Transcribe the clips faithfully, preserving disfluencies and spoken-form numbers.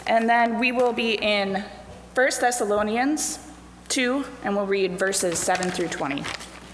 And then we will be in First Thessalonians two, and we'll read verses seven through twenty.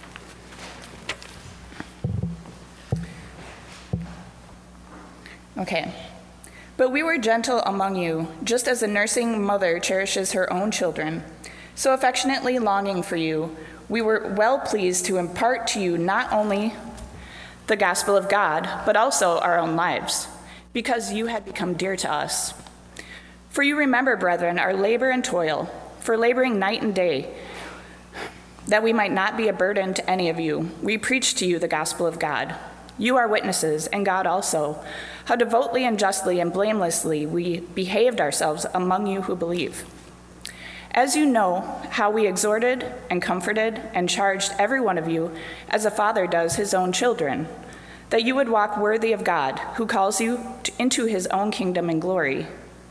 Okay. But we were gentle among you, just as a nursing mother cherishes her own children. So affectionately longing for you, we were well pleased to impart to you not only the gospel of God, but also our own lives, because you had become dear to us. For you remember, brethren, our labor and toil, for laboring night and day, that we might not be a burden to any of you. We preach to you the gospel of God. You are witnesses, and God also, how devoutly and justly and blamelessly we behaved ourselves among you who believe. As you know, how we exhorted and comforted and charged every one of you, as a father does his own children, that you would walk worthy of God, who calls you to, into his own kingdom and glory.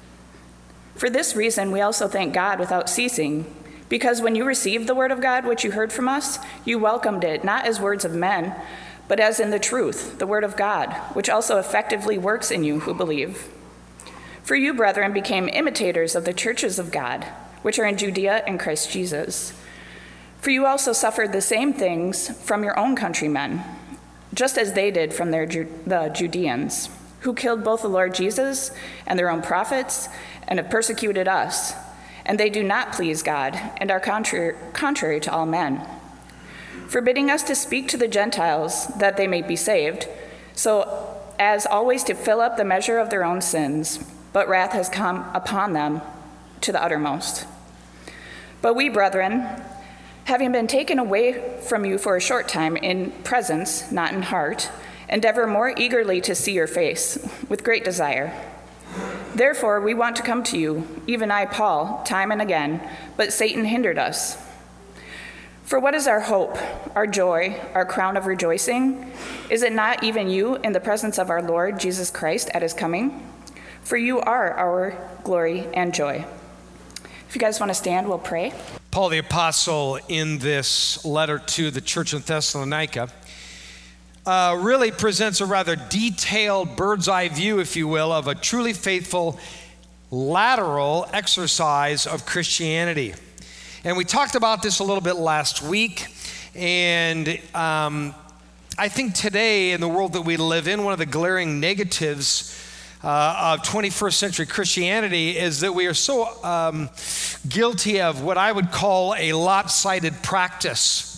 For this reason, we also thank God without ceasing, because when you received the word of God, which you heard from us, you welcomed it, not as words of men, but as in the truth, the word of God, which also effectively works in you who believe. For you, brethren, became imitators of the churches of God, which are in Judea in Christ Jesus. For you also suffered the same things from your own countrymen, just as they did from their Ju- the Judeans, who killed both the Lord Jesus and their own prophets, and have persecuted us. And they do not please God, and are contrary, contrary to all men, forbidding us to speak to the Gentiles that they may be saved, so as always to fill up the measure of their own sins, but wrath has come upon them to the uttermost. But we, brethren, having been taken away from you for a short time in presence, not in heart, endeavor more eagerly to see your face, with great desire. Therefore, we want to come to you, even I, Paul, time and again, but Satan hindered us. For what is our hope, our joy, our crown of rejoicing? Is it not even you in the presence of our Lord Jesus Christ at his coming? For you are our glory and joy. If you guys want to stand, we'll pray. Paul the Apostle, in this letter to the church in Thessalonica, uh, really presents a rather detailed bird's eye view, if you will, of a truly faithful lateral exercise of Christianity. And we talked about this a little bit last week, and um, I think today in the world that we live in, one of the glaring negatives uh, of twenty-first century Christianity is that we are so um, guilty of what I would call a lopsided practice.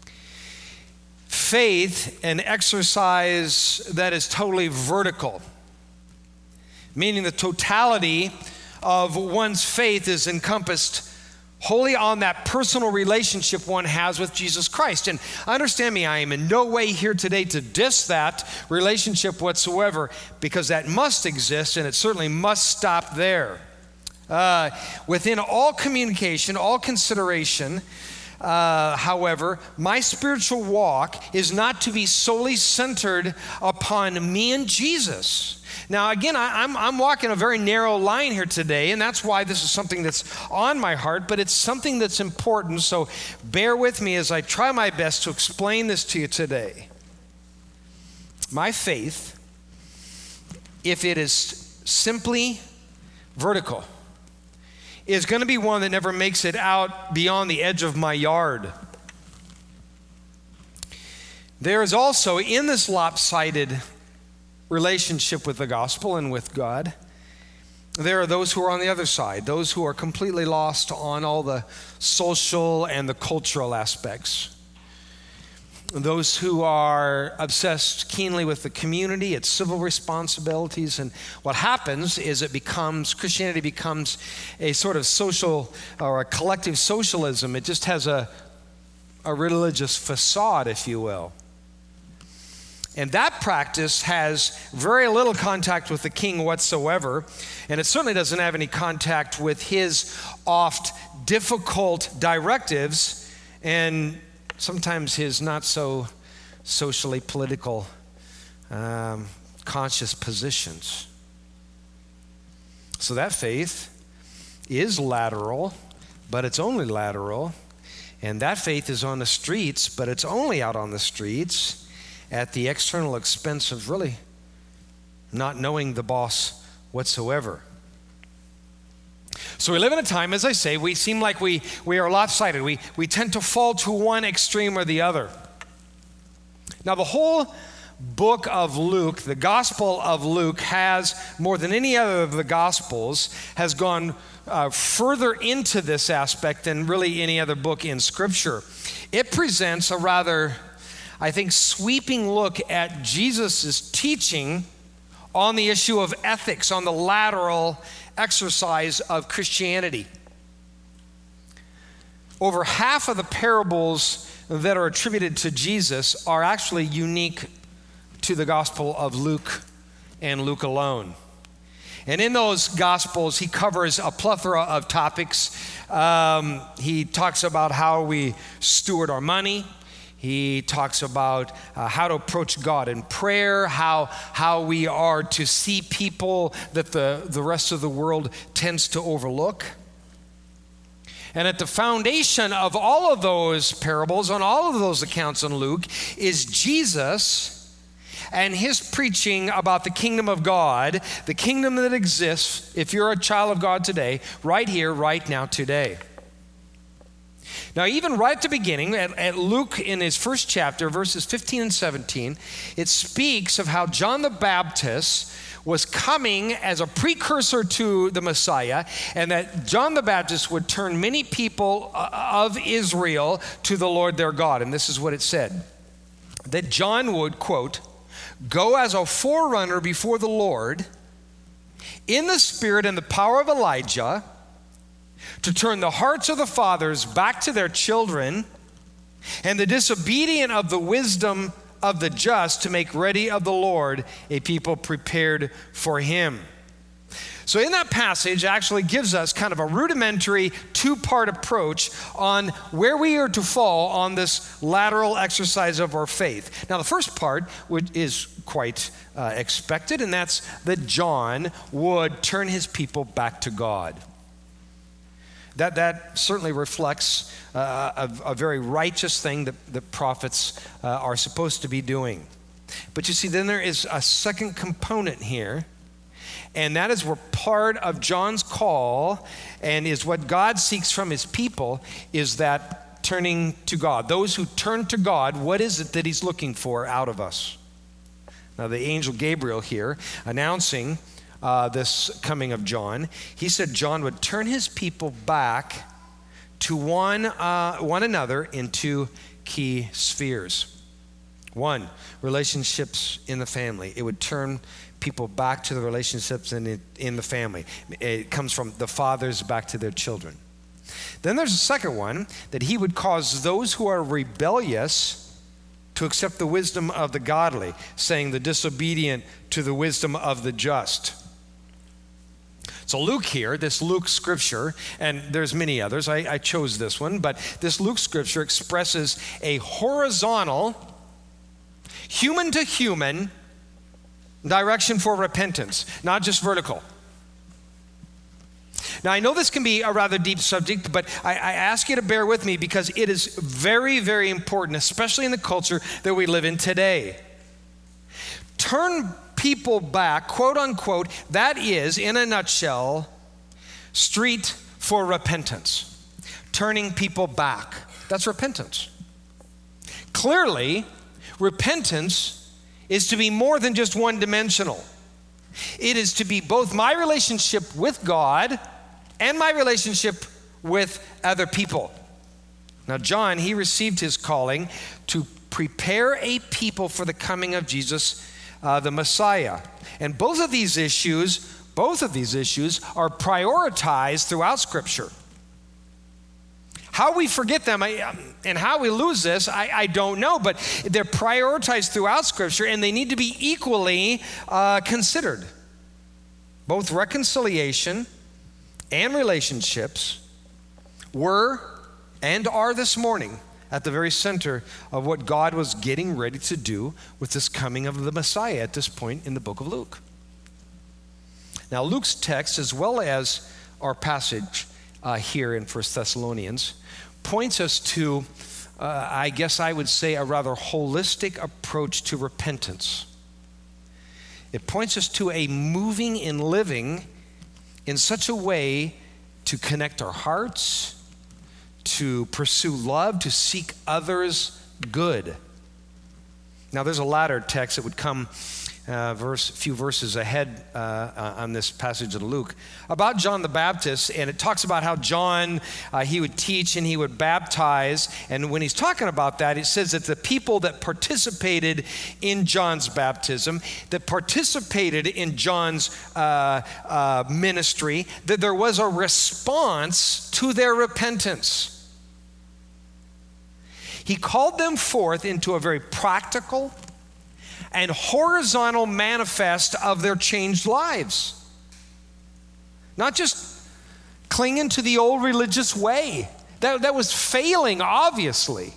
Faith, an exercise that is totally vertical, meaning the totality of one's faith is encompassed wholly on that personal relationship one has with Jesus Christ. And understand me, I am in no way here today to diss that relationship whatsoever, because that must exist and it certainly must stop there. Uh, within all communication, all consideration, uh, however, my spiritual walk is not to be solely centered upon me and Jesus. Now, again, I, I'm, I'm walking a very narrow line here today, and that's why this is something that's on my heart, but it's something that's important, so bear with me as I try my best to explain this to you today. My faith, if it is simply vertical, is going to be one that never makes it out beyond the edge of my yard. There is also, in this lopsided relationship with the gospel and with God, there are those who are on the other side, those who are completely lost on all the social and the cultural aspects, those who are obsessed keenly with the community, its civil responsibilities. And what happens is it becomes, Christianity becomes a sort of social or a collective socialism. It just has a, a religious facade, if you will. And that practice has very little contact with the king whatsoever, and it certainly doesn't have any contact with his oft difficult directives and sometimes his not so socially political um, conscious positions. So that faith is lateral, but it's only lateral, and that faith is on the streets, but it's only out on the streets at the external expense of really not knowing the boss whatsoever. So we live in a time, as I say, we seem like we, we are lopsided. We, we tend to fall to one extreme or the other. Now, the whole book of Luke, the Gospel of Luke, has, more than any other of the Gospels, has gone uh, further into this aspect than really any other book in Scripture. It presents a rather, I think, sweeping look at Jesus' teaching on the issue of ethics, on the lateral exercise of Christianity. Over half of the parables that are attributed to Jesus are actually unique to the Gospel of Luke and Luke alone. And in those Gospels, he covers a plethora of topics. Um, he talks about how we steward our money. He talks about uh, how to approach God in prayer, how, how we are to see people that the, the rest of the world tends to overlook. And at the foundation of all of those parables, on all of those accounts in Luke, is Jesus and his preaching about the kingdom of God, the kingdom that exists, if you're a child of God today, right here, right now, today. Now, even right at the beginning, at, at Luke in his first chapter, verses fifteen and seventeen, it speaks of how John the Baptist was coming as a precursor to the Messiah, and that John the Baptist would turn many people of Israel to the Lord their God. And this is what it said, that John would, quote, go as a forerunner before the Lord in the spirit and the power of Elijah, to turn the hearts of the fathers back to their children, and the disobedient of the wisdom of the just, to make ready of the Lord a people prepared for him. So in that passage actually gives us kind of a rudimentary two-part approach on where we are to fall on this lateral exercise of our faith. Now, the first part which is quite uh, expected, and that's that John would turn his people back to God. That, that certainly reflects uh, a, a very righteous thing that, that prophets uh, are supposed to be doing. But you see, then there is a second component here, and that is where part of John's call and is what God seeks from his people is that turning to God. Those who turn to God, what is it that he's looking for out of us? Now, the angel Gabriel here announcing Uh, this coming of John, he said John would turn his people back to one, uh, one another in two key spheres. One, relationships in the family. It would turn people back to the relationships in, in the family. It comes from the fathers back to their children. Then there's a second one, that he would cause those who are rebellious to accept the wisdom of the godly, saying the disobedient to the wisdom of the just. So Luke here, this Luke scripture, and there's many others, I, I chose this one, but this Luke scripture expresses a horizontal, human to human direction for repentance, not just vertical. Now, I know this can be a rather deep subject, but I, I ask you to bear with me because it is very, very important, especially in the culture that we live in today. Turn people back, quote unquote, that is, in a nutshell, street for repentance. Turning people back. That's repentance. Clearly, repentance is to be more than just one-dimensional. It is to be both my relationship with God and my relationship with other people. Now, John, he received his calling to prepare a people for the coming of Jesus, Uh, the Messiah. And both of these issues, both of these issues are prioritized throughout Scripture. How we forget them I, and how we lose this, I, I don't know, but they're prioritized throughout Scripture and they need to be equally uh, considered. Both reconciliation and relationships were and are this morning at the very center of what God was getting ready to do with this coming of the Messiah at this point in the book of Luke. Now, Luke's text, as well as our passage uh, here in First Thessalonians, points us to, uh, I guess I would say, a rather holistic approach to repentance. It points us to a moving and living in such a way to connect our hearts, to pursue love, to seek others' good. Now, there's a latter text that would come uh, verse, a few verses ahead uh, uh, on this passage of Luke about John the Baptist, and it talks about how John, uh, he would teach and he would baptize, and when he's talking about that, it says that the people that participated in John's baptism, that participated in John's uh, uh, ministry, that there was a response to their repentance. He called them forth into a very practical and horizontal manifest of their changed lives. Not just clinging to the old religious way. That, that was failing, obviously.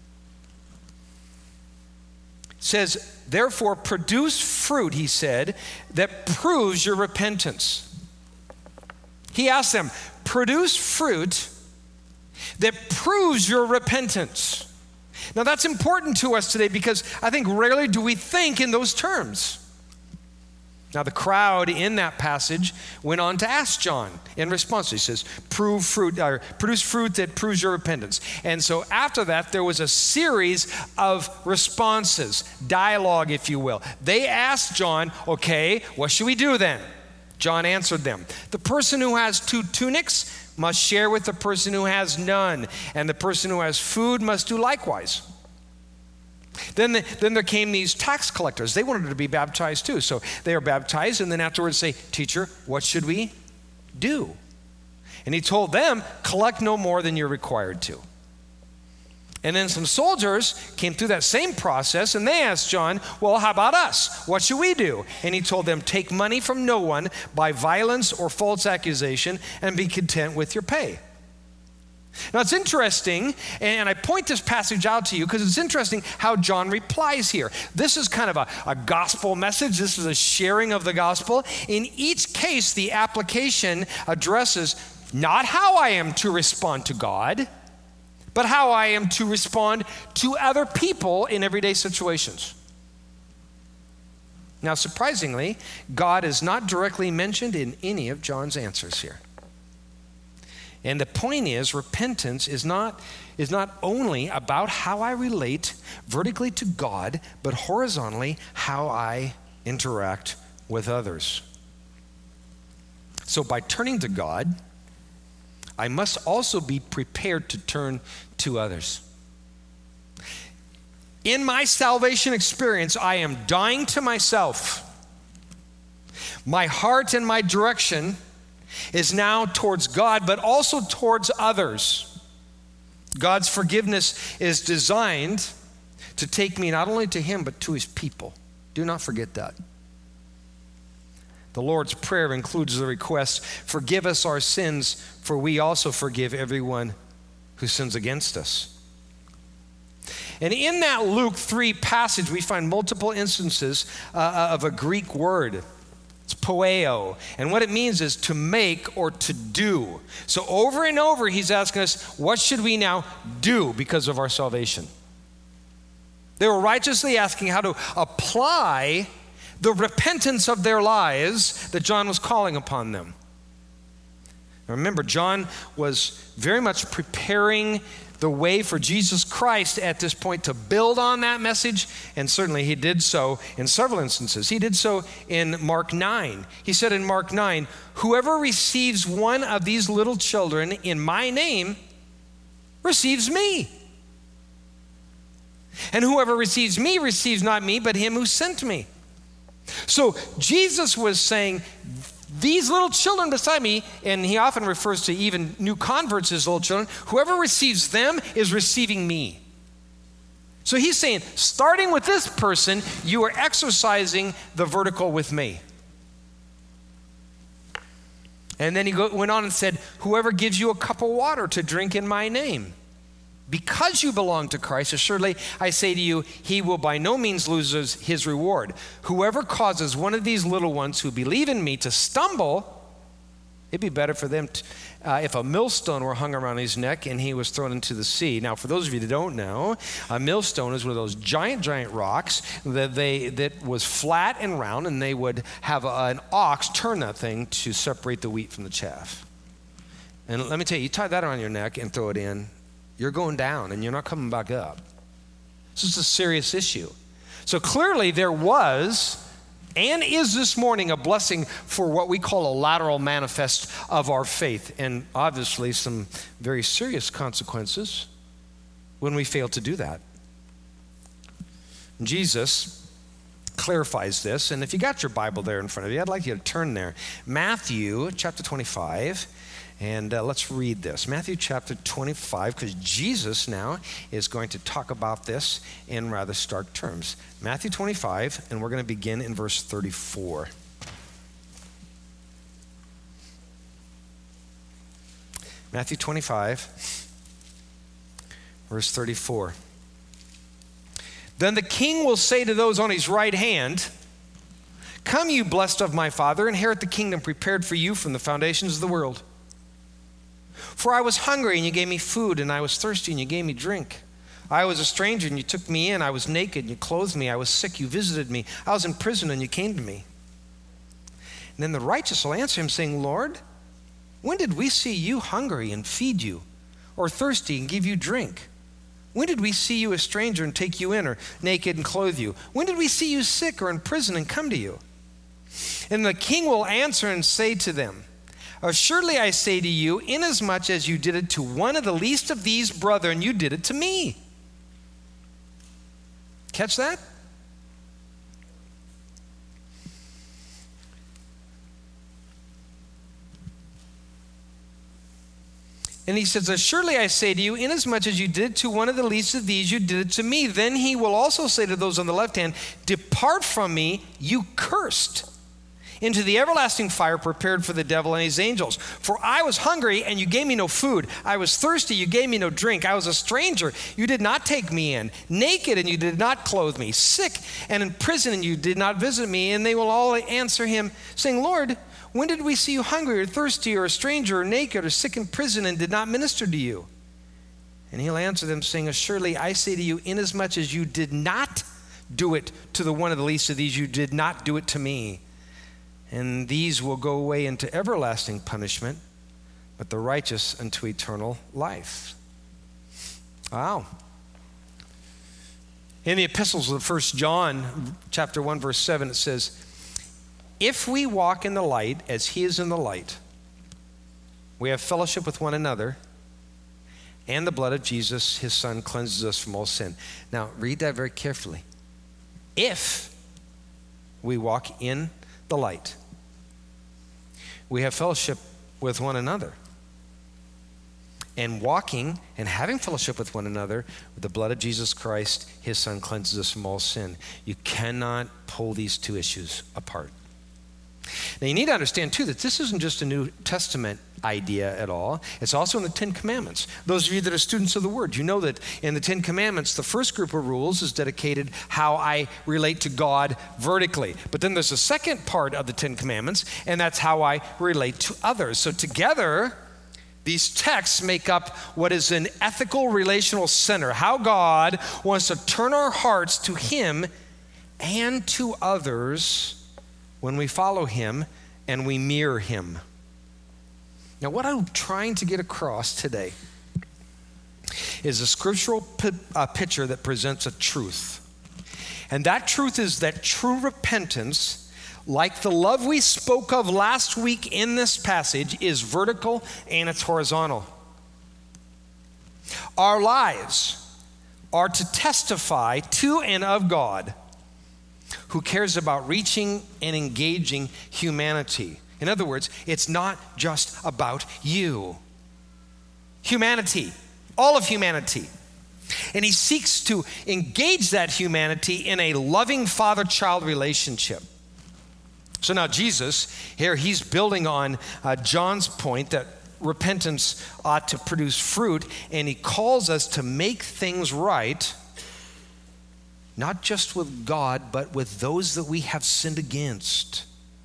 It says, therefore, produce fruit, he said, that proves your repentance. He asked them, produce fruit that proves your repentance. Now that's important to us today because I think rarely do we think in those terms. Now the crowd in that passage went on to ask John in response. He says, "Prove fruit, or produce fruit that proves your repentance." And so after that, there was a series of responses, dialogue, if you will. They asked John, "Okay, what should we do then?" John answered them, "The person who has two tunics must share with the person who has none, and the person who has food must do likewise." Then, the, then there came these tax collectors. They wanted to be baptized too. So they are baptized, and then afterwards say, "Teacher, what should we do?" And he told them, "Collect no more than you're required to." And then some soldiers came through that same process, and they asked John, "Well, how about us? What should we do?" And he told them, "Take money from no one by violence or false accusation, and be content with your pay." Now it's interesting, and I point this passage out to you because it's interesting how John replies here. This is kind of a, a gospel message. This is a sharing of the gospel. In each case, the application addresses not how I am to respond to God, but how I am to respond to other people in everyday situations. Now, surprisingly, God is not directly mentioned in any of John's answers here. And the point is, repentance is not, is not only about how I relate vertically to God, but horizontally how I interact with others. So by turning to God, I must also be prepared to turn to others. In my salvation experience, I am dying to myself. My heart and my direction is now towards God, but also towards others. God's forgiveness is designed to take me not only to Him, but to His people. Do not forget that. The Lord's Prayer includes the request, "Forgive us our sins, for we also forgive everyone who sins against us." And in that Luke three passage, we find multiple instances uh, of a Greek word. It's poeo. And what it means is to make or to do. So over and over, he's asking us, what should we now do because of our salvation? They were righteously asking how to apply the repentance of their lives that John was calling upon them. Now remember, John was very much preparing the way for Jesus Christ at this point to build on that message, and certainly he did so in several instances. He did so in Mark nine. He said in Mark nine, "Whoever receives one of these little children in my name receives me. And whoever receives me receives not me, but him who sent me." So Jesus was saying, these little children beside me, and he often refers to even new converts as little children, whoever receives them is receiving me. So he's saying, starting with this person, you are exercising the vertical with me. And then he go, went on and said, "Whoever gives you a cup of water to drink in my name, because you belong to Christ, assuredly I say to you, he will by no means lose his reward. Whoever causes one of these little ones who believe in me to stumble, it'd be better for them to, uh, if a millstone were hung around his neck and he was thrown into the sea." Now, for those of you that don't know, a millstone is one of those giant, giant rocks that they that was flat and round, and they would have a, an ox turn that thing to separate the wheat from the chaff. And let me tell you, you tie that around your neck and throw it in, you're going down and you're not coming back up. This is a serious issue. So clearly there was and is this morning a blessing for what we call a lateral manifest of our faith, and obviously some very serious consequences when we fail to do that. Jesus clarifies this, and if you got your Bible there in front of you, I'd like you to turn there. Matthew chapter twenty-five, and uh, let's read this. Matthew chapter twenty-five, because Jesus now is going to talk about this in rather stark terms. Matthew twenty-five, and we're going to begin in verse thirty-four. Matthew twenty-five, verse thirty-four. Then the king will say to those on his right hand, "Come, you blessed of my Father, inherit the kingdom prepared for you from the foundations of the world. For I was hungry, and you gave me food, and I was thirsty, and you gave me drink. I was a stranger, and you took me in. I was naked, and you clothed me. I was sick, you visited me. I was in prison, and you came to me." And then the righteous will answer him, saying, "Lord, when did we see you hungry and feed you, or thirsty and give you drink? When did we see you a stranger and take you in, or naked and clothe you? When did we see you sick or in prison and come to you?" And the king will answer and say to them, "Assuredly I say to you, inasmuch as you did it to one of the least of these brethren, you did it to me." Catch that? And he says, "Assuredly I say to you, inasmuch as you did it to one of the least of these, you did it to me." Then he will also say to those on the left hand, "Depart from me, you cursed, into the everlasting fire prepared for the devil and his angels. For I was hungry, and you gave me no food. I was thirsty, you gave me no drink. I was a stranger, you did not take me in. Naked, and you did not clothe me. Sick and in prison, and you did not visit me." And they will all answer him, saying, "Lord, when did we see you hungry or thirsty or a stranger or naked or sick in prison and did not minister to you?" And he'll answer them, saying, "Assuredly I say to you, inasmuch as you did not do it to the one of the least of these, you did not do it to me. And these will go away into everlasting punishment, but the righteous unto eternal life." Wow. In the epistles of First John, chapter one, verse seven, it says, "If we walk in the light as he is in the light, we have fellowship with one another, and the blood of Jesus, his son, cleanses us from all sin." Now, read that very carefully. If we walk in the light, we have fellowship with one another. And walking and having fellowship with one another, with the blood of Jesus Christ, his son, cleanses us from all sin. You cannot pull these two issues apart. Now you need to understand too that this isn't just a New Testament idea at all. It's also in the Ten Commandments. Those of you that are students of the Word, you know that in the Ten Commandments, the first group of rules is dedicated how I relate to God vertically. But then there's a second part of the Ten Commandments, and that's how I relate to others. So together, these texts make up what is an ethical relational center, how God wants to turn our hearts to him and to others when we follow him and we mirror him. Now, what I'm trying to get across today is a scriptural p- uh, picture that presents a truth. And that truth is that true repentance, like the love we spoke of last week in this passage, is vertical and it's horizontal. Our lives are to testify to and of God, who cares about reaching and engaging humanity. In other words, it's not just about you. Humanity, all of humanity. And he seeks to engage that humanity in a loving father-child relationship. So now Jesus, here he's building on uh, John's point that repentance ought to produce fruit, and he calls us to make things right, not just with God, but with those that we have sinned against.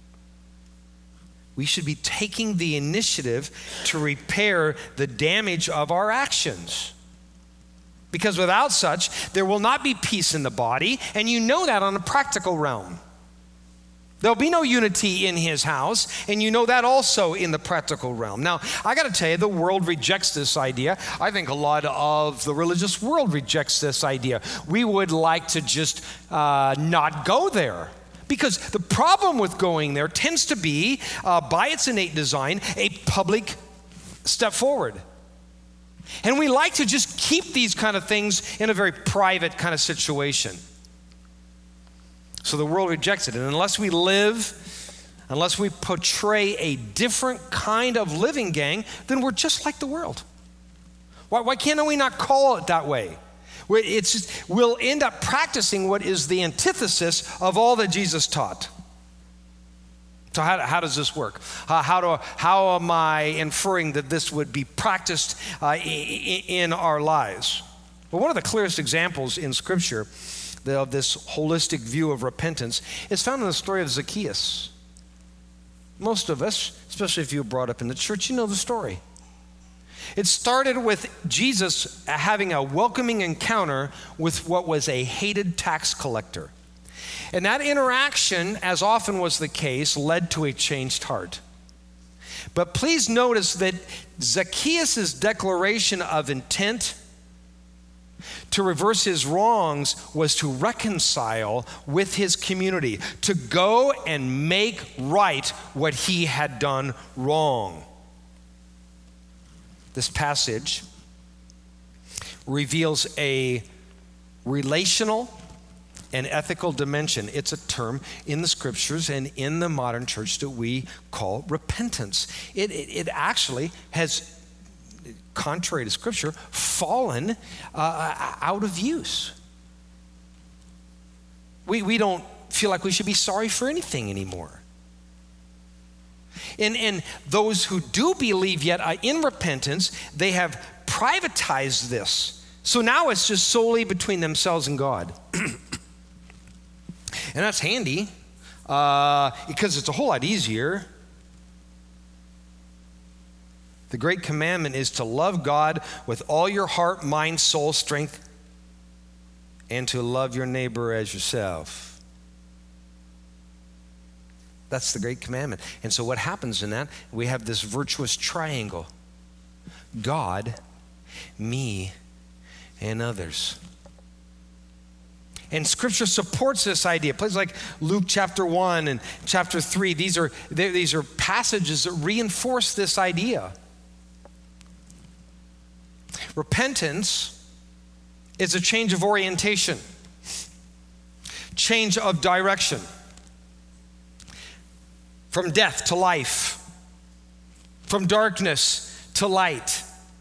We should be taking the initiative to repair the damage of our actions. Because without such, there will not be peace in the body, and you know that on a practical realm. There'll be no unity in his house, and you know that also in the practical realm. Now, I got to tell you, the world rejects this idea. I think a lot of the religious world rejects this idea. We would like to just uh, not go there. Because the problem with going there tends to be, uh, by its innate design, a public step forward. And we like to just keep these kind of things in a very private kind of situation. So the world rejects it. And unless we live, unless we portray a different kind of living, gang, then we're just like the world. Why, why can't we not call it that way? It's just, we'll end up practicing what is the antithesis of all that Jesus taught. So how, how does this work? Uh, how, do, how am I inferring that this would be practiced uh, in, in our lives? Well, one of the clearest examples in Scripture of this holistic view of repentance is found in the story of Zacchaeus. Most of us, especially if you were brought up in the church, you know the story. It started with Jesus having a welcoming encounter with what was a hated tax collector. And that interaction, as often was the case, led to a changed heart. But please notice that Zacchaeus' declaration of intent to reverse his wrongs was to reconcile with his community, to go and make right what he had done wrong. This passage reveals a relational and ethical dimension. It's a term in the Scriptures and in the modern church that we call repentance. It, it, it actually has, contrary to Scripture, fallen uh, out of use. We, we don't feel like we should be sorry for anything anymore. And, and those who do believe yet uh, in repentance, they have privatized this. So now it's just solely between themselves and God. And that's handy uh, because it's a whole lot easier. The great commandment is to love God with all your heart, mind, soul, strength, and to love your neighbor as yourself. That's the great commandment. And so what happens in that? We have this virtuous triangle. God, me, and others. And Scripture supports this idea. Places like Luke chapter one and chapter three, these are, these are passages that reinforce this idea. Repentance is a change of orientation, change of direction, from death to life, from darkness to light.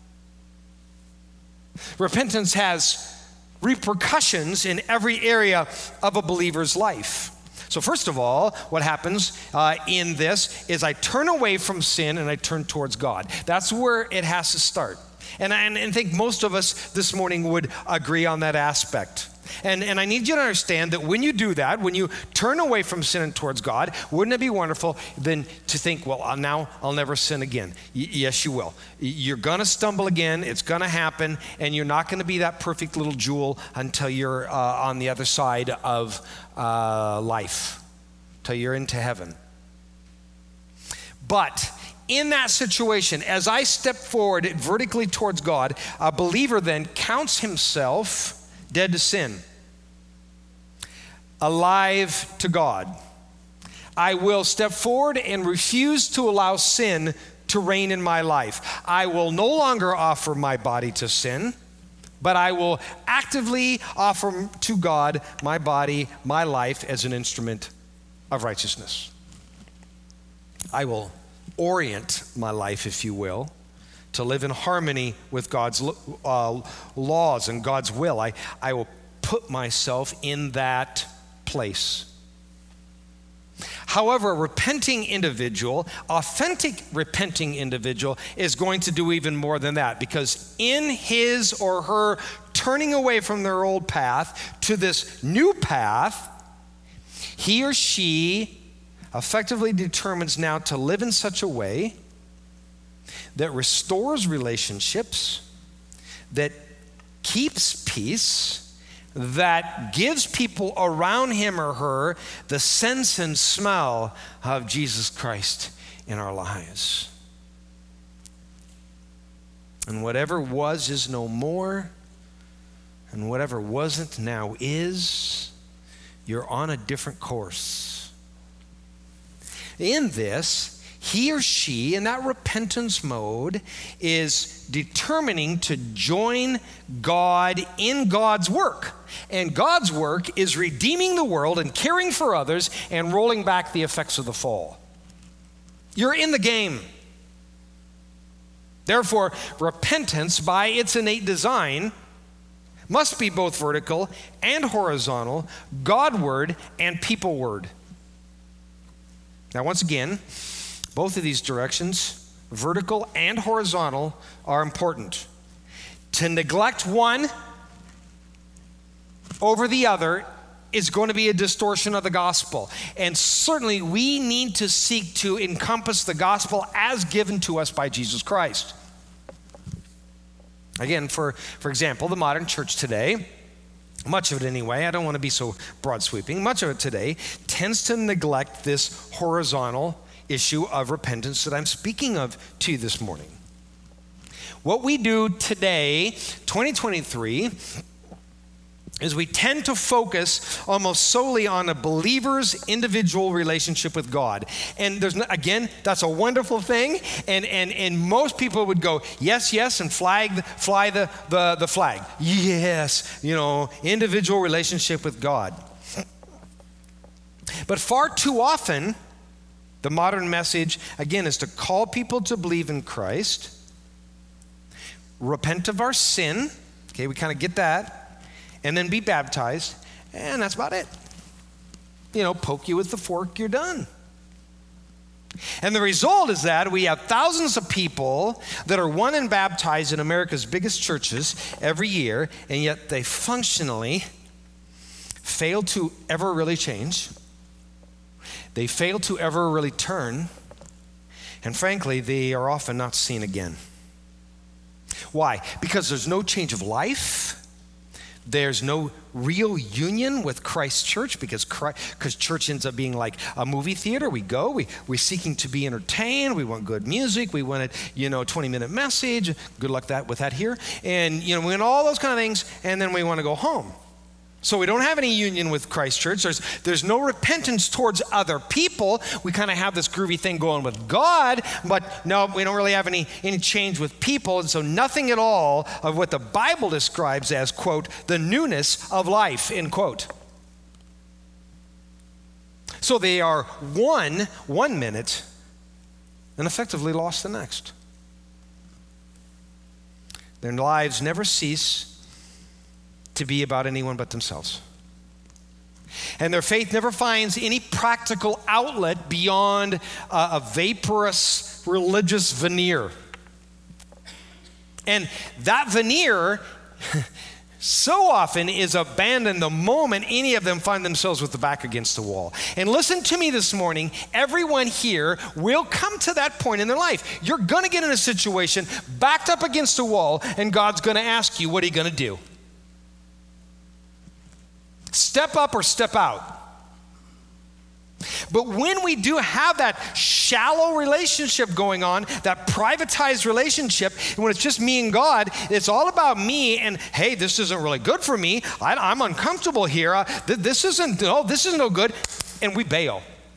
Repentance has repercussions in every area of a believer's life. So first of all, what happens uh, in this is I turn away from sin and I turn towards God. That's where it has to start. And I, and I think most of us this morning would agree on that aspect. And, and I need you to understand that when you do that, when you turn away from sin and towards God, wouldn't it be wonderful then to think, well, now I'll never sin again? Y- yes, you will. You're going to stumble again. It's going to happen. And you're not going to be that perfect little jewel until you're uh, on the other side of uh, life, till you're into heaven. But in that situation, as I step forward vertically towards God, a believer then counts himself dead to sin, alive to God. I will step forward and refuse to allow sin to reign in my life. I will no longer offer my body to sin, but I will actively offer to God my body, my life as an instrument of righteousness. I will orient my life, if you will, to live in harmony with God's uh, laws and God's will. I, I will put myself in that place. However, a repenting individual, authentic repenting individual, is going to do even more than that, because in his or her turning away from their old path to this new path, he or she effectively determines now to live in such a way that restores relationships, that keeps peace, that gives people around him or her the sense and smell of Jesus Christ in our lives. And whatever was is no more, and whatever wasn't now is. You're on a different course. In this, he or she, in that repentance mode, is determining to join God in God's work. And God's work is redeeming the world and caring for others and rolling back the effects of the fall. You're in the game. Therefore, repentance, by its innate design, must be both vertical and horizontal, Godward and peopleward. Now, once again, both of these directions, vertical and horizontal, are important. To neglect one over the other is going to be a distortion of the gospel. And certainly we need to seek to encompass the gospel as given to us by Jesus Christ. Again, for, for example, the modern church today, much of it anyway, I don't want to be so broad sweeping, much of it today tends to neglect this horizontal issue of repentance that I'm speaking of to you this morning. What we do today, twenty twenty-three, is we tend to focus almost solely on a believer's individual relationship with God. And there's no, again, that's a wonderful thing. And and and most people would go, yes, yes, and flag fly the, the, the flag. Yes, you know, individual relationship with God. But far too often, the modern message, again, is to call people to believe in Christ, repent of our sin. Okay, we kind of get that. And then be baptized, and that's about it. You know, poke you with the fork, you're done. And the result is that we have thousands of people that are won and baptized in America's biggest churches every year, and yet they functionally fail to ever really change. They fail to ever really turn, and frankly, they are often not seen again. Why? Because there's no change of life. There's no real union with Christ's church because Christ, because church ends up being like a movie theater. We go, we, we're seeking to be entertained. We want good music. We want a, you know, twenty-minute message. Good luck that with that here. And, you know, we want all those kind of things, and then we want to go home. So we don't have any union with Christ's church. There's, there's no repentance towards other people. We kind of have this groovy thing going with God, but no, we don't really have any, any change with people. And so nothing at all of what the Bible describes as, quote, the newness of life, end quote. So they are one, one minute and effectively lost the next. Their lives never cease to be about anyone but themselves. And their faith never finds any practical outlet beyond uh, a vaporous religious veneer. And that veneer so often is abandoned the moment any of them find themselves with the back against the wall. And listen to me this morning, everyone here will come to that point in their life. You're gonna get in a situation backed up against a wall, and God's gonna ask you, what are you gonna do? Step up or step out. But when we do have that shallow relationship going on, that privatized relationship, and when it's just me and God, it's all about me and, hey, this isn't really good for me. I, I'm uncomfortable here. Uh, th- this isn't, no, this is no good. And we bail.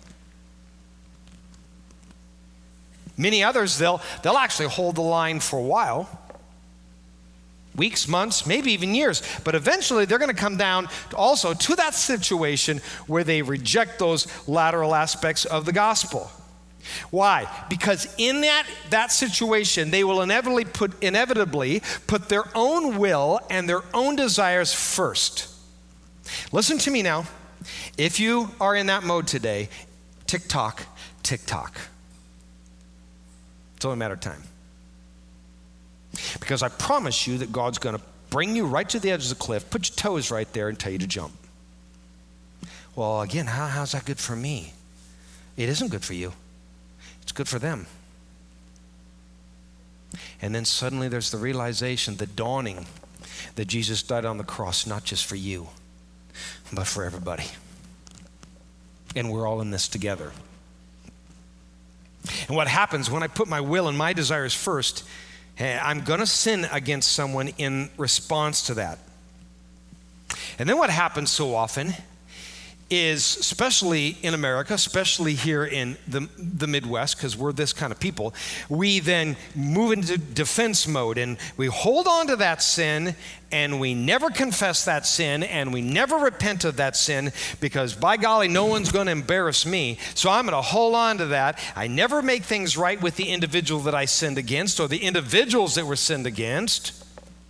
Many others, they'll, they'll actually hold the line for a while. Weeks, months, maybe even years. But eventually they're going to come down also to that situation where they reject those lateral aspects of the gospel. Why? Because in that, that situation, they will inevitably put, inevitably put their own will and their own desires first. Listen to me now. If you are in that mode today, tick-tock, tick-tock. It's only a matter of time. Because I promise you that God's going to bring you right to the edge of the cliff, put your toes right there, and tell you to jump. Well, again, how, how's that good for me? It isn't good for you. It's good for them. And then suddenly there's the realization, the dawning that Jesus died on the cross, not just for you, but for everybody. And we're all in this together. And what happens when I put my will and my desires first, I'm going to sin against someone in response to that. And then what happens so often is, especially in America, especially here in the, the Midwest, because we're this kind of people, we then move into defense mode and we hold on to that sin and we never confess that sin and we never repent of that sin because, by golly, no one's going to embarrass me, so I'm going to hold on to that. I never make things right with the individual that I sinned against or the individuals that were sinned against.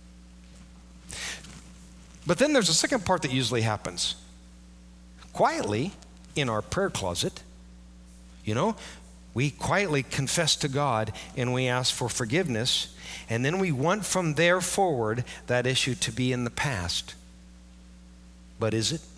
But then there's a second part that usually happens. Quietly, in our prayer closet, you know, we quietly confess to God and we ask for forgiveness, and then we want from there forward that issue to be in the past. But is it?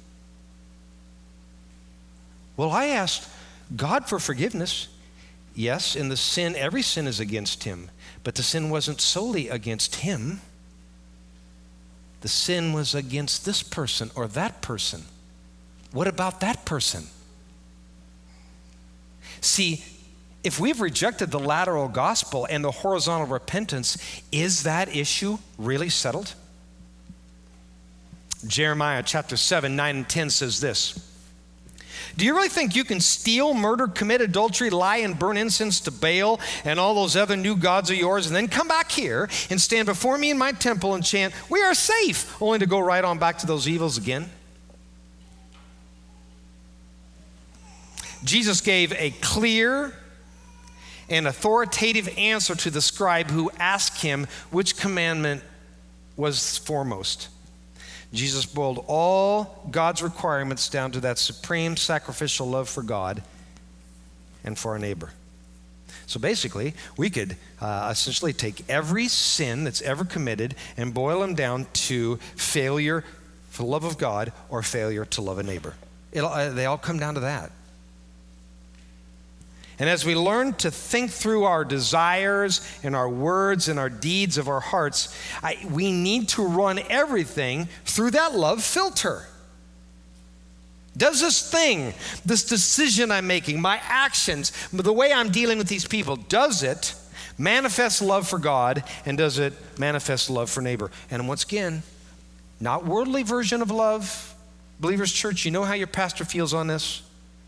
Well, I asked God for forgiveness. Yes, in the sin, every sin is against him, but the sin wasn't solely against him. The sin was against this person or that person. What about that person? See, if we've rejected the lateral gospel and the horizontal repentance, is that issue really settled? Jeremiah chapter seven, nine and ten says this. Do you really think you can steal, murder, commit adultery, lie, and burn incense to Baal and all those other new gods of yours, and then come back here and stand before me in my temple and chant, "We are safe," only to go right on back to those evils again? Jesus gave a clear and authoritative answer to the scribe who asked him which commandment was foremost. Jesus boiled all God's requirements down to that supreme sacrificial love for God and for our neighbor. So basically, we could uh, essentially take every sin that's ever committed and boil them down to failure for the love of God or failure to love a neighbor. It'll, uh, they all come down to that. And as we learn to think through our desires and our words and our deeds of our hearts, I, we need to run everything through that love filter. Does this thing, this decision I'm making, my actions, the way I'm dealing with these people, does it manifest love for God, and does it manifest love for neighbor? And once again, not worldly version of love. Believers Church, you know how your pastor feels on this?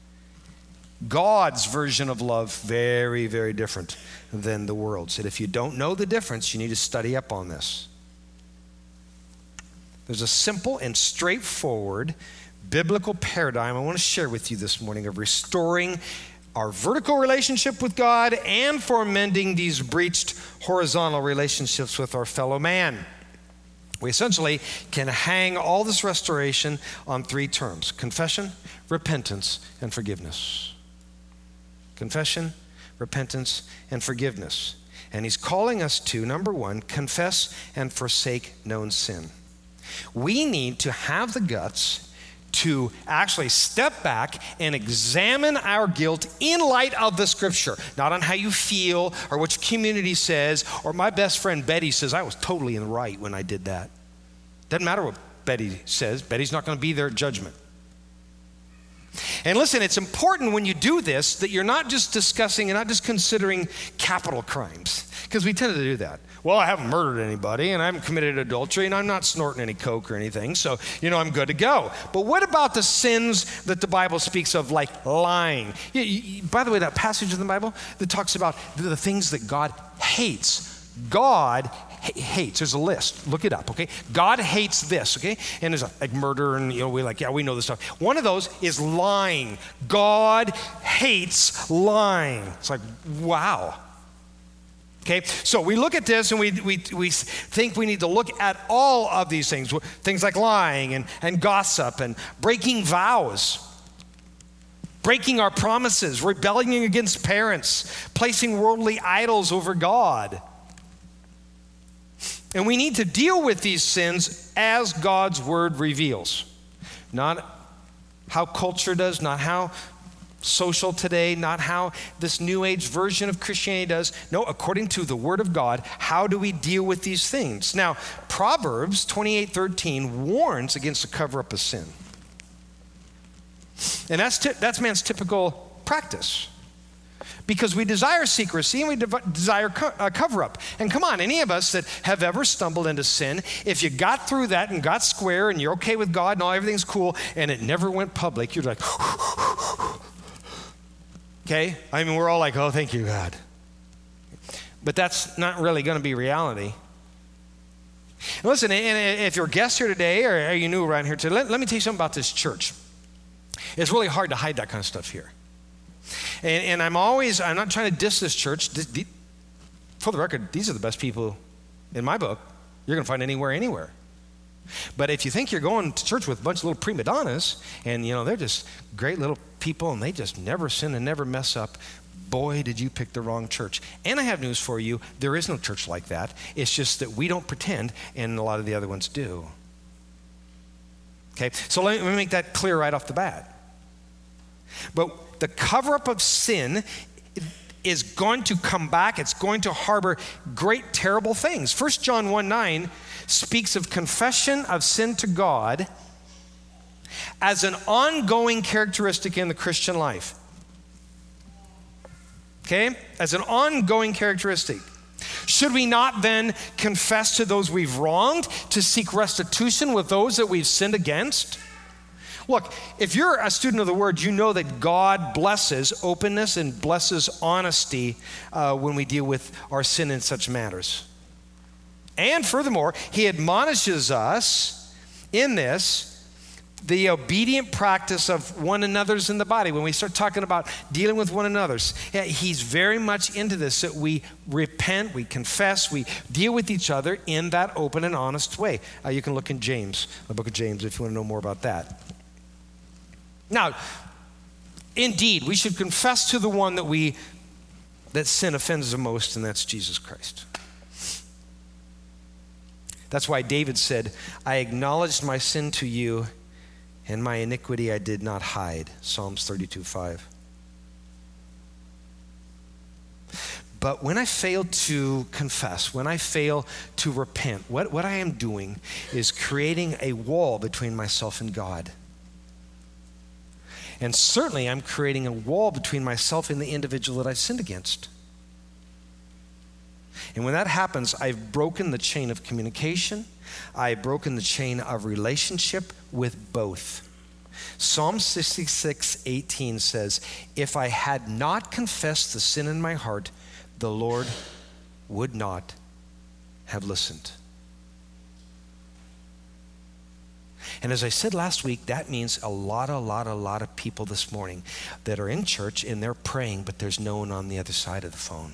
God's version of love, very, very different than the world's. And if you don't know the difference, you need to study up on this. There's a simple and straightforward biblical paradigm I want to share with you this morning of restoring our vertical relationship with God and for mending these breached horizontal relationships with our fellow man. We essentially can hang all this restoration on three terms: confession, repentance, and forgiveness. Confession, repentance, and forgiveness. And he's calling us to, number one, confess and forsake known sin. We need to have the guts to actually step back and examine our guilt in light of the scripture, not on how you feel or what your community says, or my best friend Betty says, I was totally in the right when I did that. Doesn't matter what Betty says. Betty's not going to be there at judgment. And listen, it's important when you do this that you're not just discussing and not just considering capital crimes, because we tend to do that. Well, I haven't murdered anybody and I haven't committed adultery and I'm not snorting any coke or anything, so, you know, I'm good to go. But what about the sins that the Bible speaks of, like lying? You, you, by the way, that passage in the Bible that talks about the, the things that God hates. God hates. There's a list. Look it up, okay? God hates this, okay? And there's a, like murder, and you know, we're like, yeah, we know this stuff. One of those is lying. God hates lying. It's like, wow. Okay, so we look at this and we we we think we need to look at all of these things, things like lying and, and gossip and breaking vows, breaking our promises, rebelling against parents, placing worldly idols over God. And we need to deal with these sins as God's word reveals. Not how culture does, not how social today, not how this New Age version of Christianity does. No, according to the Word of God, how do we deal with these things? Now, Proverbs twenty-eight thirteen warns against the cover-up of sin. And that's, t- that's man's typical practice. Because we desire secrecy and we de- desire co- uh, cover-up. And come on, any of us that have ever stumbled into sin, if you got through that and got square and you're okay with God and all everything's cool and it never went public, you're like, okay? I mean, we're all like, oh, thank you, God. But that's not really going to be reality. Listen, and if you're a guest here today or are you new around here today, let, let me tell you something about this church. It's really hard to hide that kind of stuff here. And, and I'm always, I'm not trying to diss this church. The, the, for the record, these are the best people in my book you're going to find anywhere, anywhere. But if you think you're going to church with a bunch of little prima donnas, and you know, they're just great little people and they just never sin and never mess up, boy, did you pick the wrong church. And I have news for you, there is no church like that. It's just that we don't pretend, and a lot of the other ones do. Okay, so let me, let me make that clear right off the bat. But the cover-up of sin is going to come back. It's going to harbor great, terrible things. First John one nine speaks of confession of sin to God as an ongoing characteristic in the Christian life. Okay? As an ongoing characteristic. Should we not then confess to those we've wronged, to seek restitution with those that we've sinned against? Look, if you're a student of the Word, you know that God blesses openness and blesses honesty uh, when we deal with our sin in such matters. And furthermore, He admonishes us in this, the obedient practice of one another's in the body. When we start talking about dealing with one another's, He's very much into this, that we repent, we confess, we deal with each other in that open and honest way. Uh, you can look in James, the book of James, if you want to know more about that. Now, indeed, we should confess to the one that we, that sin offends the most, and that's Jesus Christ. That's why David said, I acknowledged my sin to you, and my iniquity I did not hide. Psalms thirty-two five. But when I fail to confess, when I fail to repent, what, what I am doing is creating a wall between myself and God. And certainly I'm creating a wall between myself and the individual that I've sinned against. And when that happens, I've broken the chain of communication. I've broken the chain of relationship with both. Psalm sixty-six eighteen says, if I had not confessed the sin in my heart, the Lord would not have listened. And as I said last week, that means a lot, a lot, a lot of people this morning that are in church and they're praying, but there's no one on the other side of the phone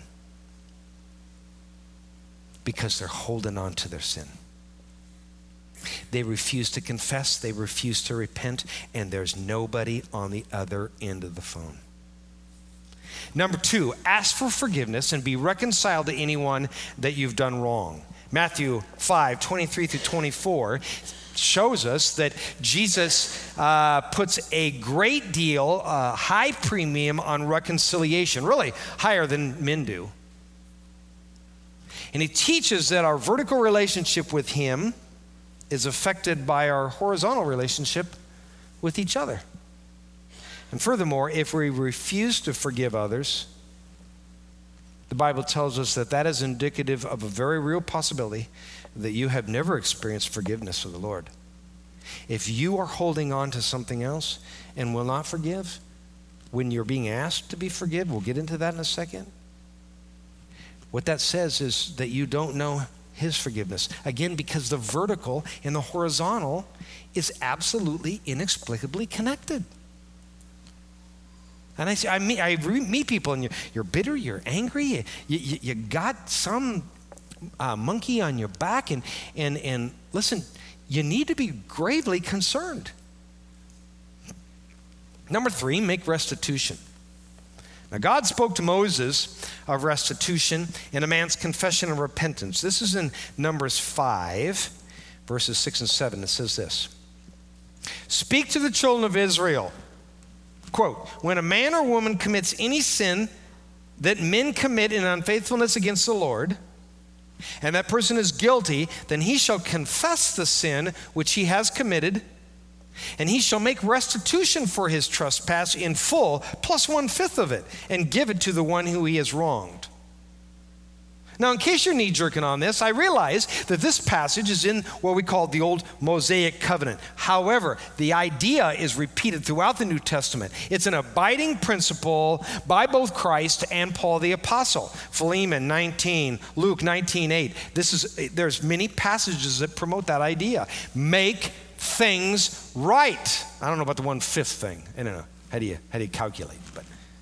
because they're holding on to their sin. They refuse to confess, they refuse to repent, and there's nobody on the other end of the phone. Number two, ask for forgiveness and be reconciled to anyone that you've done wrong. Matthew five twenty-three through twenty-four shows us that Jesus uh, puts a great deal, uh, high premium on reconciliation, really higher than men do. And He teaches that our vertical relationship with Him is affected by our horizontal relationship with each other. And furthermore, if we refuse to forgive others, the Bible tells us that that is indicative of a very real possibility that you have never experienced forgiveness of the Lord. If you are holding on to something else and will not forgive, when you're being asked to be forgiven, we'll get into that in a second. What that says is that you don't know His forgiveness. Again, because the vertical and the horizontal is absolutely inexplicably connected. And I see, I meet, I meet people, and you're, you're bitter, you're angry, you, you, you got some uh, monkey on your back, and and and listen, you need to be gravely concerned. Number three, make restitution. Now, God spoke to Moses of restitution in a man's confession and repentance. This is in Numbers five, verses six and seven. It says this: Speak to the children of Israel Quote, when a man or woman commits any sin that men commit in unfaithfulness against the Lord, and that person is guilty, then he shall confess the sin which he has committed, and he shall make restitution for his trespass in full, plus one-fifth of it, and give it to the one who he has wronged. Now, in case you're knee-jerking on this, I realize that this passage is in what we call the old Mosaic covenant. However, the idea is repeated throughout the New Testament. It's an abiding principle by both Christ and Paul the Apostle. Philemon nineteen, Luke nineteen eight. This is, there's many passages that promote that idea. Make things right. I don't know about the one-fifth thing. I don't know. How do you, how do you calculate? But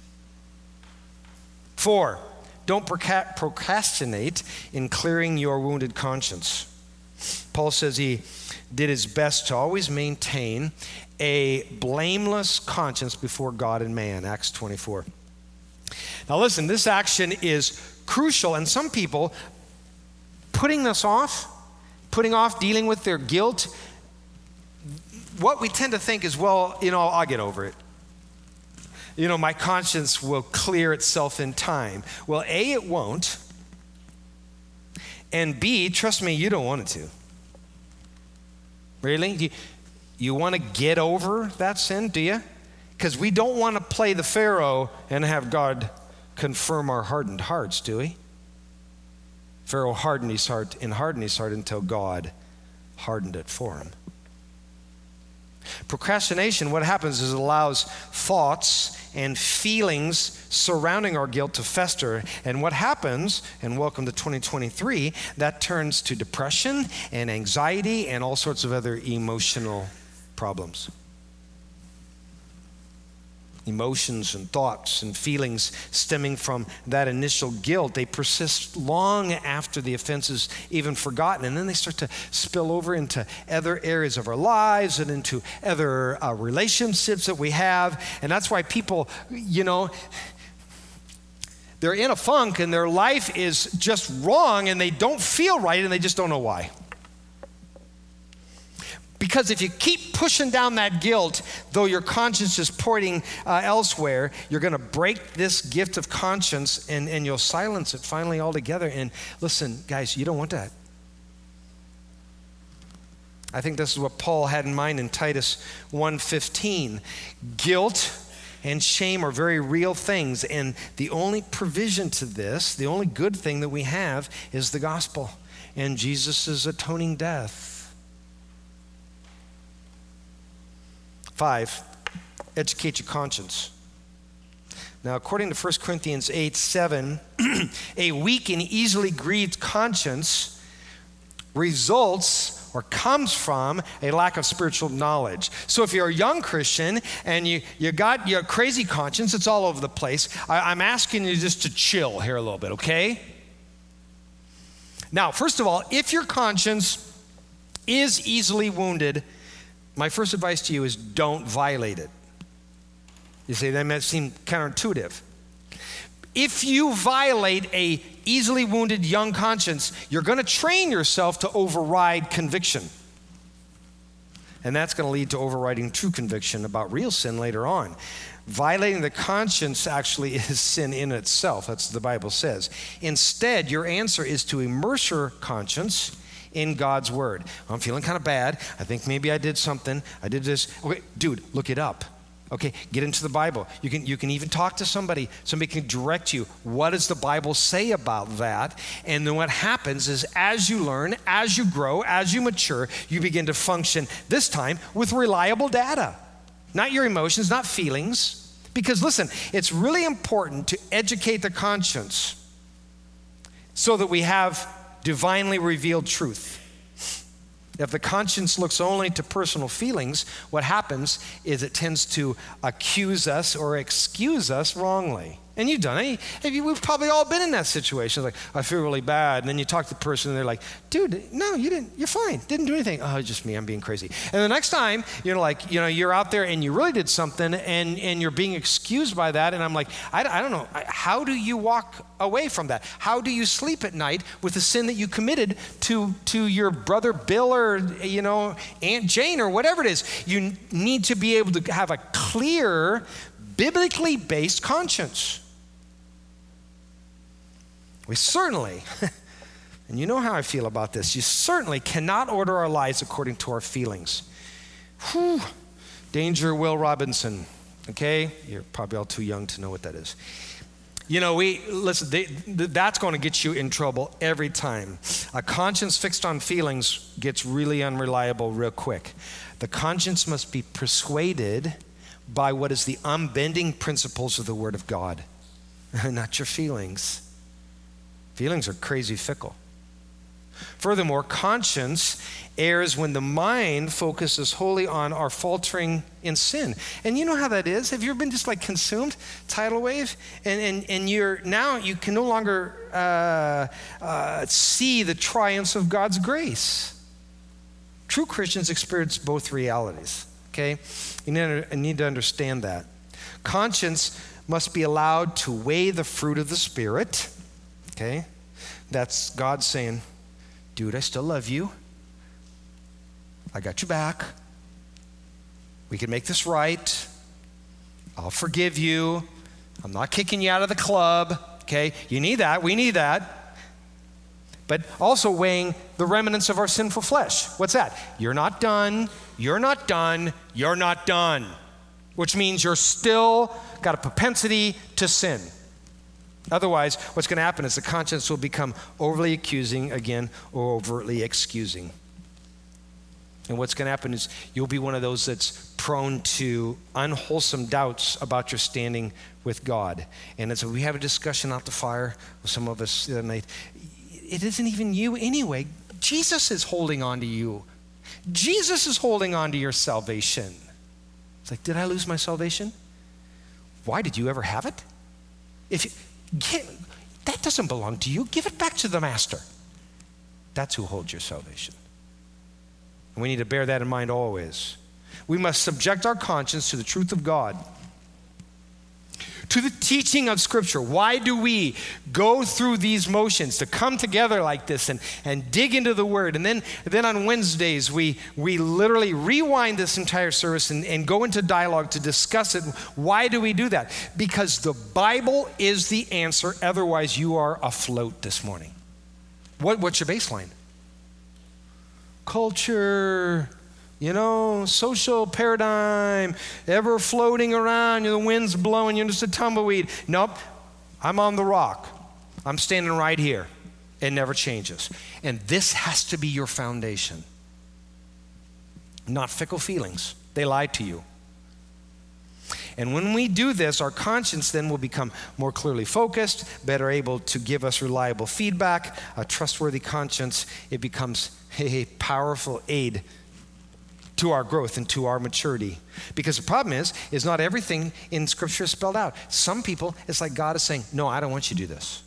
four, don't procrastinate in clearing your wounded conscience. Paul says he did his best to always maintain a blameless conscience before God and man, Acts twenty-four. Now listen, this action is crucial, and some people putting this off, putting off dealing with their guilt, what we tend to think is, well, you know, I'll get over it. You know, my conscience will clear itself in time. Well, A, it won't. And B, trust me, you don't want it to. Really? You, you want to get over that sin, do you? Because we don't want to play the Pharaoh and have God confirm our hardened hearts, do we? Pharaoh hardened his heart and hardened his heart until God hardened it for him. Procrastination, what happens is it allows thoughts and feelings surrounding our guilt to fester. And what happens, and welcome to twenty twenty-three, that turns to depression and anxiety and all sorts of other emotional problems. Emotions and thoughts and feelings stemming from that initial guilt, they persist long after the offense is even forgotten, and then they start to spill over into other areas of our lives and into other uh, relationships that we have. And that's why people, you know, they're in a funk and their life is just wrong and they don't feel right and they just don't know why. Because if you keep pushing down that guilt, though your conscience is pointing uh, elsewhere, you're going to break this gift of conscience and, and you'll silence it finally altogether. And listen, guys, you don't want that. I think this is what Paul had in mind in Titus one fifteen. Guilt and shame are very real things, and the only provision to this, the only good thing that we have is the gospel and Jesus' atoning death. Five, educate your conscience. Now, according to First Corinthians eight seven, a weak and easily grieved conscience results or comes from a lack of spiritual knowledge. So if you're a young Christian and you, you got your crazy conscience, it's all over the place, I, I'm asking you just to chill here a little bit, okay? Now, first of all, if your conscience is easily wounded, my first advice to you is don't violate it. You say that might seem counterintuitive. If you violate a easily wounded young conscience, you're going to train yourself to override conviction. And that's going to lead to overriding true conviction about real sin later on. Violating the conscience actually is sin in itself. That's what the Bible says. Instead, your answer is to immerse your conscience in God's word. I'm feeling kind of bad. I think maybe I did something. I did this. Okay, dude, look it up. Okay, get into the Bible. You can you can even talk to somebody. Somebody can direct you. What does the Bible say about that? And then what happens is as you learn, as you grow, as you mature, you begin to function this time with reliable data. Not your emotions, not feelings. Because listen, it's really important to educate the conscience so that we have divinely revealed truth. If the conscience looks only to personal feelings, what happens is it tends to accuse us or excuse us wrongly. And you've done it. We've probably all been in that situation. Like, I feel really bad. And then you talk to the person and they're like, dude, no, you didn't. You're fine. Didn't do anything. Oh, it's just me. I'm being crazy. And the next time, you're like, you know, you're out there and you really did something and, and you're being excused by that. And I'm like, I, I don't know. How do you walk away from that? How do you sleep at night with the sin that you committed to, to your brother Bill or, you know, Aunt Jane or whatever it is? You need to be able to have a clear biblically based conscience. We certainly, and you know how I feel about this, you certainly cannot order our lives according to our feelings. Whew. Danger, Will Robinson. Okay? You're probably all too young to know what that is. You know, we, listen, they, th- that's going to get you in trouble every time. A conscience fixed on feelings gets really unreliable real quick. The conscience must be persuaded by what is the unbending principles of the Word of God, not your feelings. Feelings are crazy fickle. Furthermore, conscience errs when the mind focuses wholly on our faltering in sin. And you know how that is? Have you ever been just like consumed, tidal wave? And and, and you're now, you can no longer uh, uh, see the triumphs of God's grace. True Christians experience both realities, okay? You need to, need to understand that. Conscience must be allowed to weigh the fruit of the Spirit, okay? That's God saying, dude, I still love you. I got your back. We can make this right. I'll forgive you. I'm not kicking you out of the club, okay? You need that. We need that. But also weighing the remnants of our sinful flesh. What's that? You're not done. You're not done. You're not done. Which means you're still got a propensity to sin. Otherwise, what's going to happen is the conscience will become overly accusing again or overtly excusing. And what's going to happen is you'll be one of those that's prone to unwholesome doubts about your standing with God. And as we have a discussion out the fire with some of us the other night, it isn't even you anyway. Jesus is holding on to you. Jesus is holding on to your salvation. It's like, did I lose my salvation? Why did you ever have it? If you, Get, that doesn't belong to you. Give it back to the master. That's who holds your salvation. And we need to bear that in mind always. We must subject our conscience to the truth of God, to the teaching of Scripture. Why do we go through these motions to come together like this and, and dig into the Word? And then, then on Wednesdays, we, we literally rewind this entire service and, and go into dialogue to discuss it. Why do we do that? Because the Bible is the answer. Otherwise, you are afloat this morning. What, what's your baseline? Culture. You know, social paradigm, ever floating around, the wind's blowing, you're just a tumbleweed. Nope, I'm on the rock. I'm standing right here. It never changes. And this has to be your foundation. Not fickle feelings. They lie to you. And when we do this, our conscience then will become more clearly focused, better able to give us reliable feedback. A trustworthy conscience, it becomes a powerful aid to our growth and to our maturity. Because the problem is, is not everything in Scripture is spelled out. Some people, it's like God is saying, no, I don't want you to do this.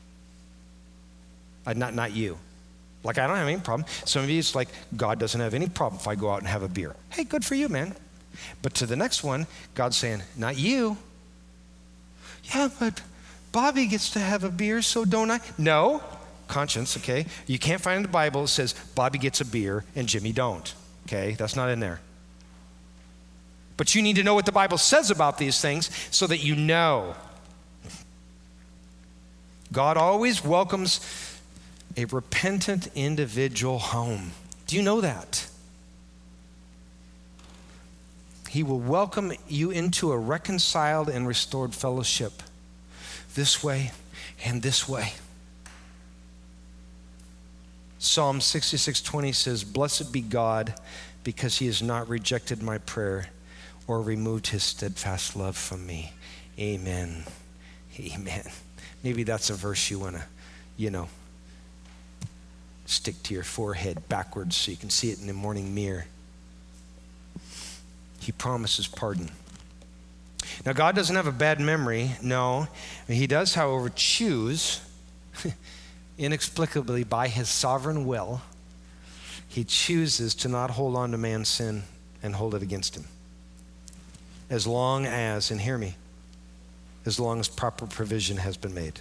Uh, not, not you. Like, I don't have any problem. Some of you, it's like, God doesn't have any problem if I go out and have a beer. Hey, good for you, man. But to the next one, God's saying, not you. Yeah, but Bobby gets to have a beer, so don't I? No. Conscience, okay? You can't find in the Bible it says Bobby gets a beer and Jimmy don't. Okay, that's not in there. But you need to know what the Bible says about these things so that you know. God always welcomes a repentant individual home. Do you know that? He will welcome you into a reconciled and restored fellowship this way and this way. Psalm sixty-six twenty says, blessed be God, because he has not rejected my prayer or removed his steadfast love from me. Amen. Amen. Maybe that's a verse you want to, you know, stick to your forehead backwards so you can see it in the morning mirror. He promises pardon. Now, God doesn't have a bad memory, no. He does, however, choose inexplicably by his sovereign will, he chooses to not hold on to man's sin and hold it against him. As long as, and hear me, as long as proper provision has been made.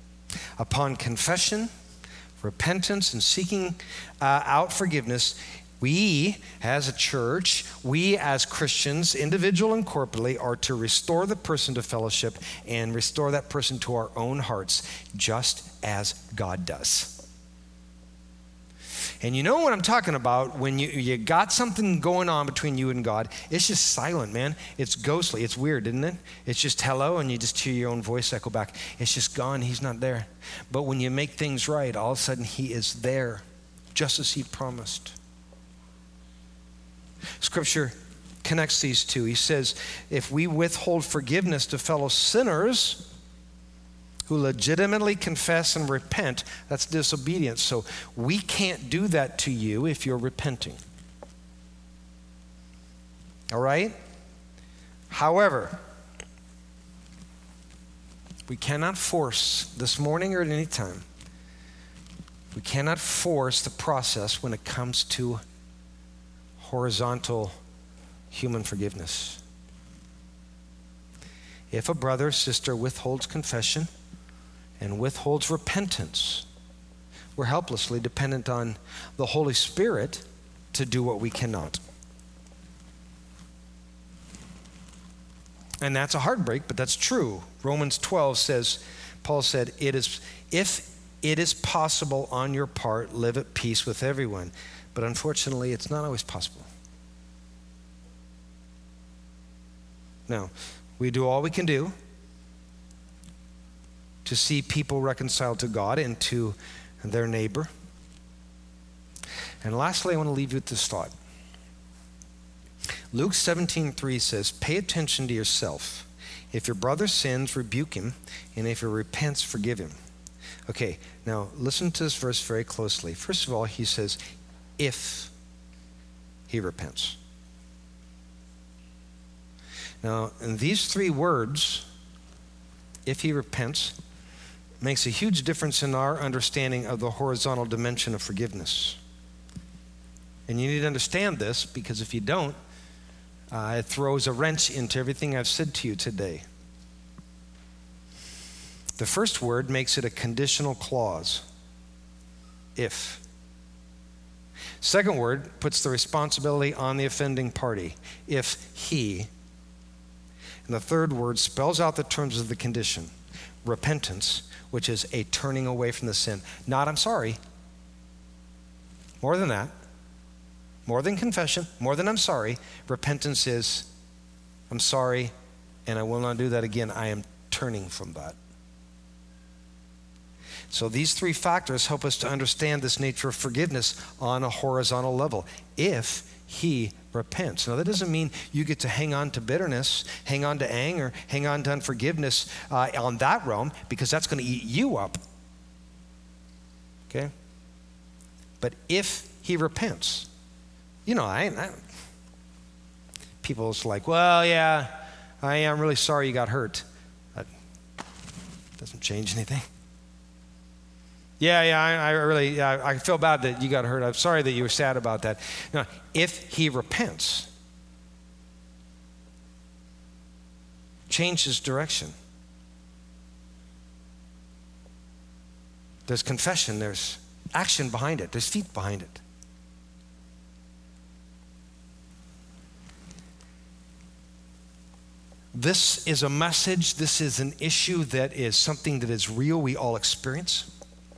Upon confession, repentance, and seeking uh, out forgiveness, We, as a church, we as Christians, individual and corporately, are to restore the person to fellowship and restore that person to our own hearts, just as God does. And you know what I'm talking about when you, you got something going on between you and God. It's just silent, man. It's ghostly. It's weird, isn't it? It's just hello, and you just hear your own voice echo back. It's just gone. He's not there. But when you make things right, all of a sudden he is there, just as he promised. Scripture connects these two. He says, if we withhold forgiveness to fellow sinners who legitimately confess and repent, that's disobedience. So we can't do that to you if you're repenting. All right? However, we cannot force, this morning or at any time, we cannot force the process when it comes to horizontal human forgiveness. If a brother or sister withholds confession and withholds repentance, we're helplessly dependent on the Holy Spirit to do what we cannot. And that's a heartbreak, but that's true. Romans twelve says, Paul said, "It is if it is possible on your part, live at peace with everyone." But unfortunately, it's not always possible. Now, we do all we can do to see people reconciled to God and to their neighbor. And lastly, I want to leave you with this thought. Luke seventeen three says, "Pay attention to yourself. If your brother sins, rebuke him, and if he repents, forgive him." Okay, now listen to this verse very closely. First of all, he says, if he repents. Now, in these three words, if he repents, makes a huge difference in our understanding of the horizontal dimension of forgiveness. And you need to understand this, because if you don't, uh, it throws a wrench into everything I've said to you today. The first word makes it a conditional clause, if. Second word puts the responsibility on the offending party, if he. And the third word spells out the terms of the condition, repentance, which is a turning away from the sin. Not, I'm sorry. More than that. More than confession. More than I'm sorry. Repentance is, I'm sorry, and I will not do that again. I am turning from that. So these three factors help us to understand this nature of forgiveness on a horizontal level. If he repents. Now, that doesn't mean you get to hang on to bitterness, hang on to anger, hang on to unforgiveness uh, on that realm, because that's going to eat you up. Okay? But if he repents, you know, I, I people's like, well, yeah, I am really sorry you got hurt. That doesn't change anything. Yeah, yeah, I, I really, yeah, I feel bad that you got hurt. I'm sorry that you were sad about that. Now, if he repents, change his direction. There's confession, there's action behind it, there's feet behind it. This is a message, this is an issue that is something that is real, we all experience.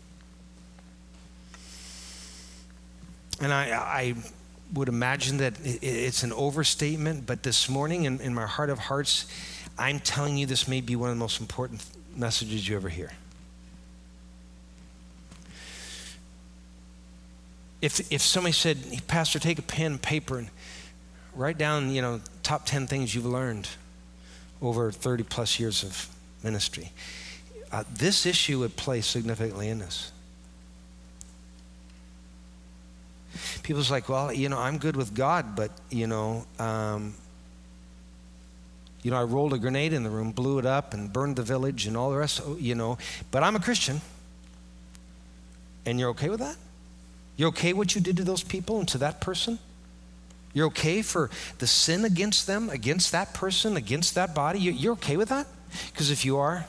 And I, I would imagine that it's an overstatement, but this morning in, in my heart of hearts, I'm telling you this may be one of the most important messages you ever hear. If if somebody said, hey, Pastor, take a pen and paper and write down, you know, top ten things you've learned over thirty plus years of ministry, uh, this issue would play significantly in this. People's like, well, you know, I'm good with God, but, you know, um, you know, I rolled a grenade in the room, blew it up, and burned the village and all the rest, you know, but I'm a Christian. And you're okay with that? You're okay what you did to those people and to that person? You're okay for the sin against them, against that person, against that body? You're okay with that? Because if you are,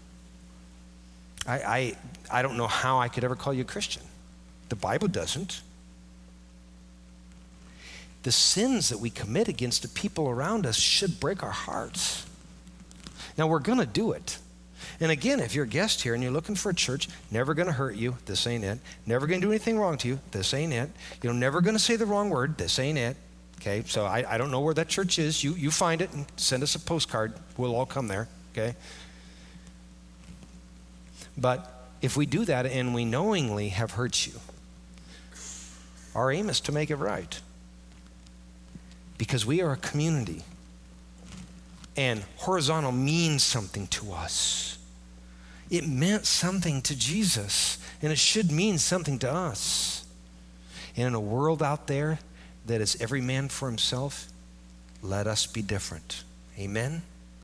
I, I, I don't know how I could ever call you a Christian. The Bible doesn't. the sins that we commit against the people around us should break our hearts. Now, we're going to do it. And again, if you're a guest here and you're looking for a church, never going to hurt you, this ain't it. Never going to do anything wrong to you, this ain't it. You know, never going to say the wrong word, this ain't it. Okay, so I, I don't know where that church is. You, you find it and send us a postcard. We'll all come there, okay? But if we do that and we knowingly have hurt you, our aim is to make it right. Because we are a community. And horizontal means something to us. It meant something to Jesus. And it should mean something to us. And in a world out there that is every man for himself, let us be different. Amen?